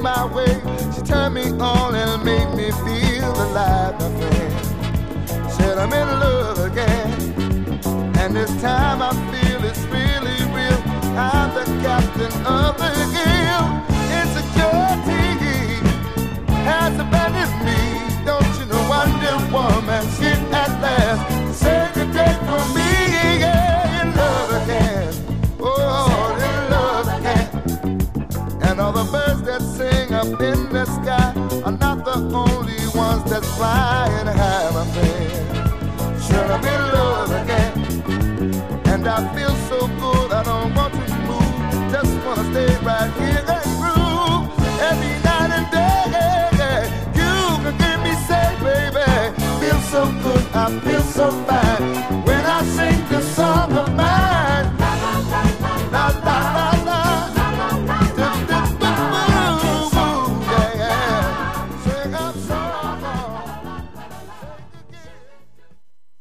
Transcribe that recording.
my way. She turned me on and made me feel alive, my friend. Said I'm in love again, and this time I feel it's really real. I'm the captain of the hill. Insecurity has abandoned me. Don't you know Wonder Woman here at last? Save the day for me, yeah, in love again. Oh, in love again. And all the birds that sing up in the sky are not the only ones that's flying high, my friend. Sure, I'm in love again, and I feel so good. I don't want to move, just wanna stay right here and groove every night and day. You can keep me safe, baby. Feel so good, I feel so fine.